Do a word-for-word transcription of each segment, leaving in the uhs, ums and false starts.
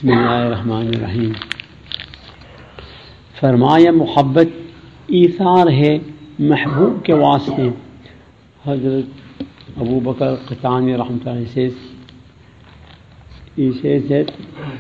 बिस्मिल्लाहिर्रहमानिर्रहीम। फरमाया मोहब्बत ईसार है महबूब के वास्ते। हज़रत अबू बकर क़तानी रहमतुल्लाह अलैह says, he says that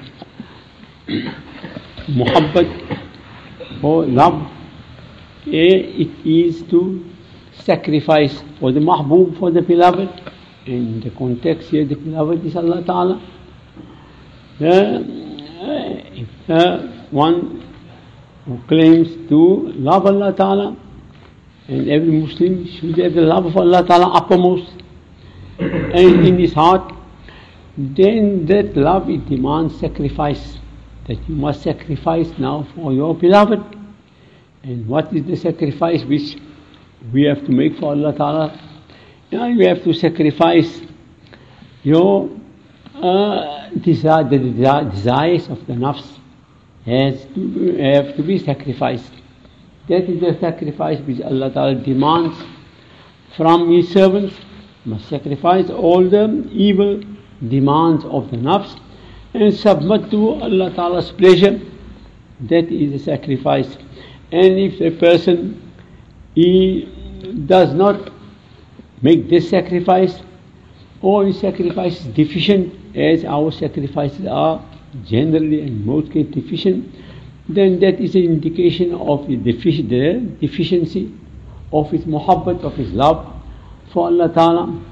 मोहब्बत or love, it is to sacrifice for the mahbub, for the beloved. In the context here, the beloved is Allah Ta'ala. The, if the one who claims to love Allah Ta'ala, and every Muslim should have the love of Allah Ta'ala uppermost and in his heart, then that love, it demands sacrifice, that you must sacrifice now for your beloved. And what is the sacrifice which we have to make for Allah Ta'ala? Now you have to sacrifice your uh, desire, the desire, desires of the nafs has to have to be sacrificed. That is the sacrifice which Allah Ta'ala demands from His servants. Must sacrifice all the evil demands of the nafs and submit to Allah Ta'ala's pleasure. That is a sacrifice. And if a person he does not make this sacrifice, or his sacrifice is deficient, as our sacrifices are generally and most cases deficient, then that is an indication of the, defic- the deficiency of his muhabbat, of his love for Allah Ta'ala.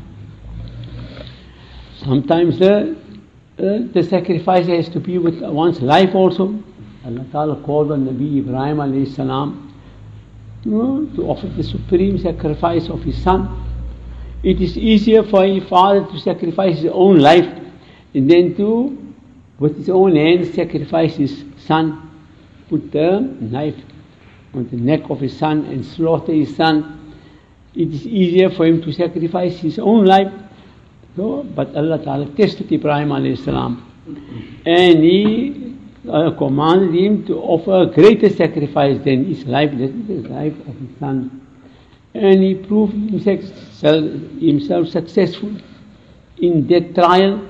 Sometimes the, uh, the sacrifice has to be with one's life also. Allah Ta'ala called on Nabi Ibrahim alayhi salam, you know, to offer the supreme sacrifice of his son. It is easier for a father to sacrifice his own life and then to, with his own hands, sacrifice his son. Put the knife on the neck of his son and slaughter his son. It is easier for him to sacrifice his own life. So, but Allah Ta'ala tested Ibrahim alayhi salam, and He uh, commanded him to offer a greater sacrifice than his life, that is the life of his son. And he proved himself, himself successful in that trial,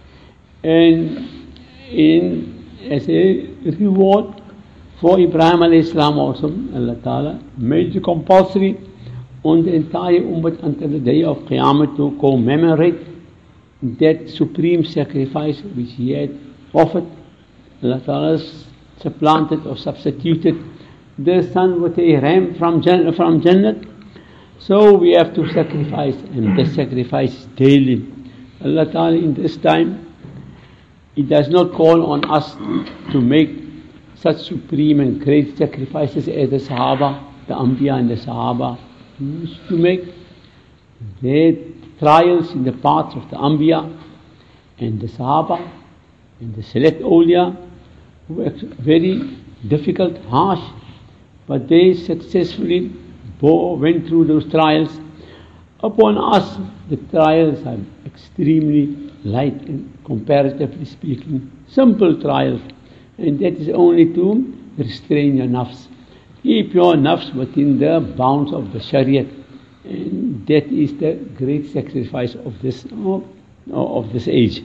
and in as a reward for Ibrahim alayhi salam also, Allah Ta'ala made it compulsory on the entire ummah until the day of Qiyamah to commemorate that supreme sacrifice which he had offered. Allah Ta'ala supplanted or substituted the son with a ram from Jannah, from Jannah. So we have to sacrifice, and the sacrifice is daily. Allah Ta'ala in this time, He does not call on us to make such supreme and great sacrifices as the Sahaba, the Anbiya and the Sahaba used to make. Their trials in the paths of the Anbiya and the Sahaba and the select awliya were very difficult, harsh, but they successfully went through those trials. Upon us, the trials are extremely light and comparatively speaking, simple trials, and that is only to restrain your nafs. Keep your nafs within the bounds of the Shariat, and that is the great sacrifice of this of, of this age.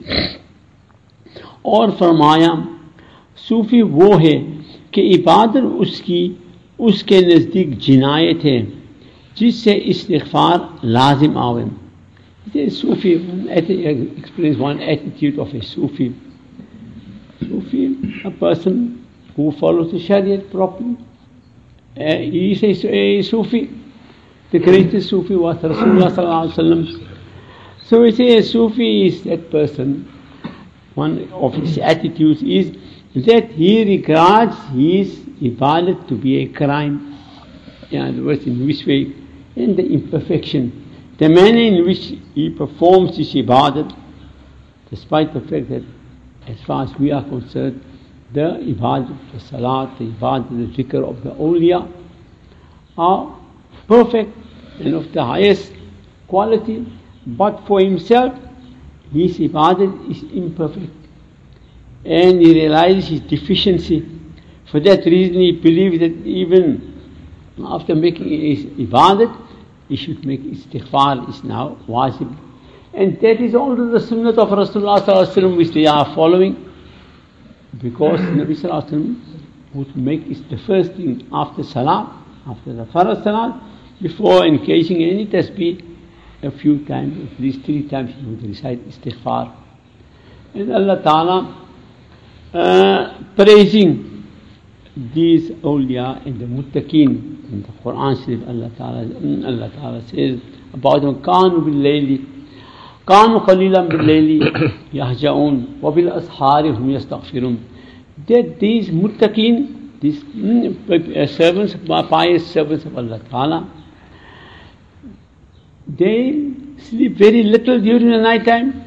और फरमाया सूफी वो है कि इबादत उसकी उसके नज़दीक जिनायत है जिससे इस्तिग़फ़ार लाजिम आवे. Sufi, one explains one attitude of a Sufi. Sufi, a person who follows the Shariat properly. Uh, he is a, a Sufi. The greatest Sufi was Rasulullah sallallahu alaihi wasallam. So we say a Sufi is that person. One of his attitudes is that he regards his ibadat to be a crime. In other words, in which way? In the imperfection. The manner in which he performs his ibadat, despite the fact that as far as we are concerned, the ibadat, the salat, the ibadat, the zikr of the awliya are perfect and of the highest quality, but for himself, his ibadat is imperfect. And he realizes his deficiency. For that reason, he believes that even after making his ibadat, he should make istighfar, is now wajib. And that is also the sunnah of Rasulullah sallallahu alaihi wasallam which they are following. because Nabi Sallallahu Alaihi Wasallam would make it the first thing after Salah, after the Farz Salah, before engaging in any tasbih, a few times, at least three times he would recite istighfar. And Allah Ta'ala uh, praising these awliya and the muttaqeen in the Quran Sharif. Allah Ta'ala, Allah Ta'ala says about them, كانوا بالليل كانوا قليلا بالليل يهجعون وبالأسحار هم يستغفرون. That these muttaqeen, these mm, servants, pious servants of Allah Ta'ala, they sleep very little during the night time,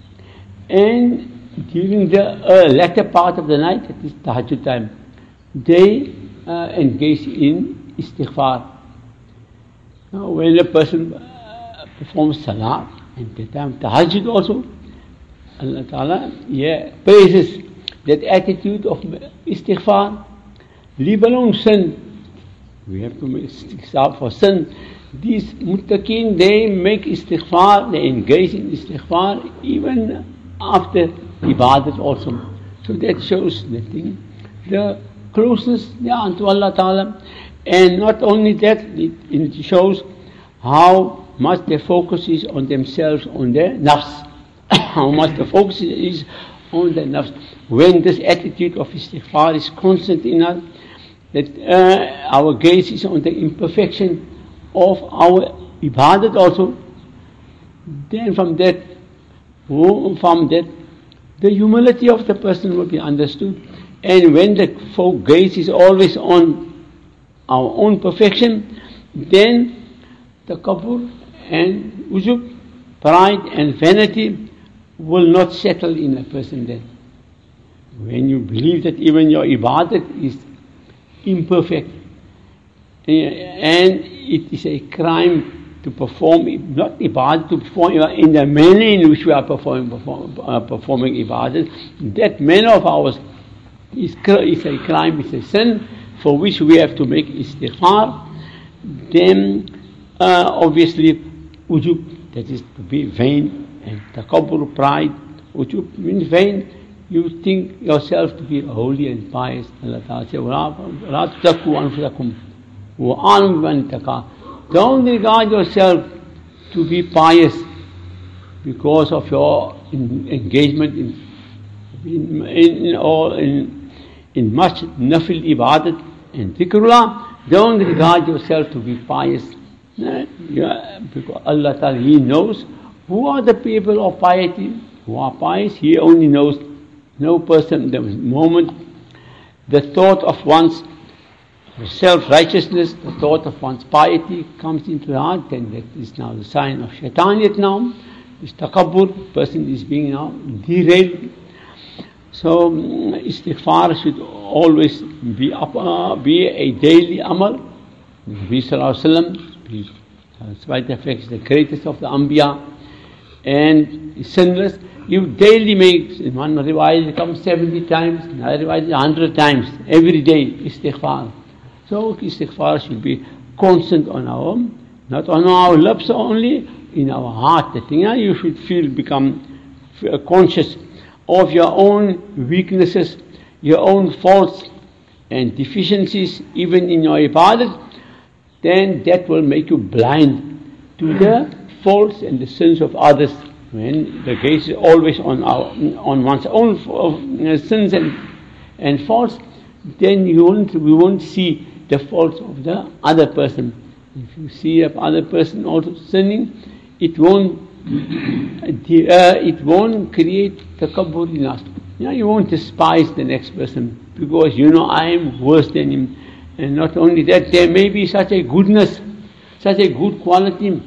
and during the uh, latter part of the night, at this tahajjud time, they uh, engage in istighfar. Now, when a person uh, performs salah, and the time tahajjud also, Allah Ta'ala yeah, praises that attitude of istighfar. Leave alone sin. We have to make istighfar for sin. These muttaqeen, they make istighfar, they engage in istighfar even after ibadat also. So that shows the thing, the closeness yeah, unto Allah Ta'ala. And not only that, it, it shows how much their focus is on themselves, on their nafs. How much the focus is on the nafs. When this attitude of istighfar is constant in us, that uh, our gaze is on the imperfection of our ibadat also, then from that, from that, the humility of the person will be understood. And when the gaze is always on our own perfection, then the kabur and ujub, pride and vanity will not settle in a person then. When you believe that even your ibadat is imperfect, and it is a crime to perform, not ibadat, to perform in the manner in which we are performing, perform, uh, performing ibadat, that manner of ours is, is a crime, is a sin for which we have to make istighfar. Then uh, obviously ujub, that is to be vain, and takabbur, pride. Ujub means vain. You think yourself to be holy and pious. Allah Ta'ala says, وَلَا تُزَكُّوا أَنفُسَكُمْ وَأَعْلَمُ بِمَنِ اتَّقَى. Don't regard yourself to be pious because of your in, engagement in in, in, in, all, in, in much nafil ibadat and dhikrullah. Don't regard yourself to be pious. Yeah, because Allah Ta'ala, He knows who are the people of piety, who are pious. He only knows. No person, the moment the thought of one's self-righteousness, the thought of one's piety comes into the heart, then that is now the sign of shaitaniyat now. This takabbur, person is being now derailed. So istighfar should always be up, uh, be a daily amal. Nabi Sallallahu Alaihi Wasallam, despite the fact, is the greatest of the Anbiya and is sinless. You daily make, in one riwayat it comes seventy times, another riwayat one hundred times, every day, istighfar. So istighfar should be constant on our, not on our lips only, in our heart. The thing, you should feel, become conscious of your own weaknesses, your own faults and deficiencies, even in your ibadat. Then that will make you blind to the faults and the sins of others. When the gaze is always on our, on one's own uh, sins and and faults, then you won't, we won't see the faults of the other person. If you see the other person also sinning, it won't uh, it won't create takabbur in us. You know, you won't despise the next person because you know I am worse than him. And not only that, there may be such a goodness, such a good quality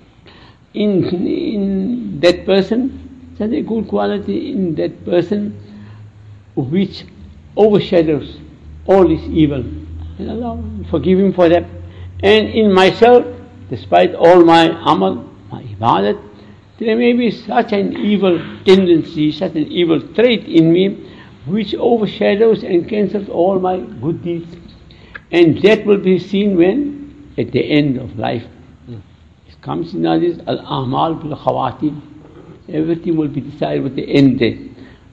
in in that person, such a good quality in that person which overshadows all his evil. And Allah forgive him for that. And in myself, despite all my amal, my ibadat, there may be such an evil tendency, such an evil trait in me which overshadows and cancels all my good deeds. And that will be seen when? At the end of life. Comes in this al-amal bil khawatim. Everything will be decided with the end day.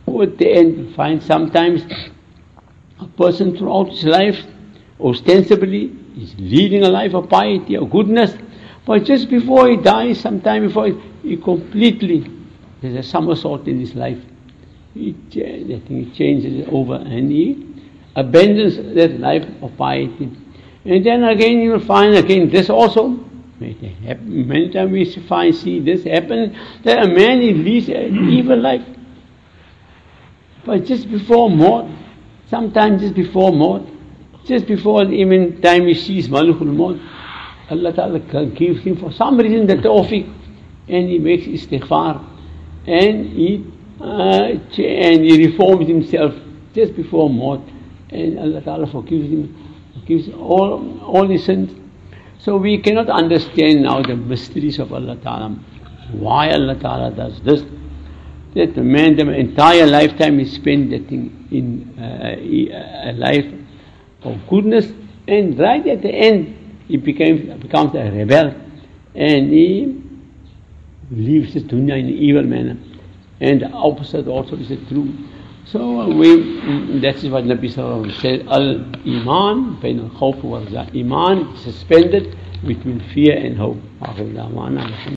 at the end, you find sometimes a person throughout his life, ostensibly, is leading a life of piety or goodness, but just before he dies, sometime before he, he completely, there's a somersault in his life. He, I think he changes it over and he abandons that life of piety. And then again you will find again this also. Many times we find, see this happen, that a man leads an evil life. But just before maut, sometimes just before maut, just before even time he sees Malakul Maut, Allah Ta'ala gives him for some reason the tawfiq, and he makes istighfar, and he uh, and he reforms himself just before maut, and Allah Ta'ala forgives him, forgives all all his sins. So we cannot understand now the mysteries of Allah Ta'ala, why Allah Ta'ala does this. That the man, the entire lifetime he spent that thing in uh, a life of goodness, and right at the end he became becomes a rebel, and he leaves this dunya in an evil manner. And the opposite also is true. So we, that is what Nabi Sallallahu Alaihi Wasallam said, Al-Iman, bain al-khawf wa raja. Iman is suspended between fear and hope.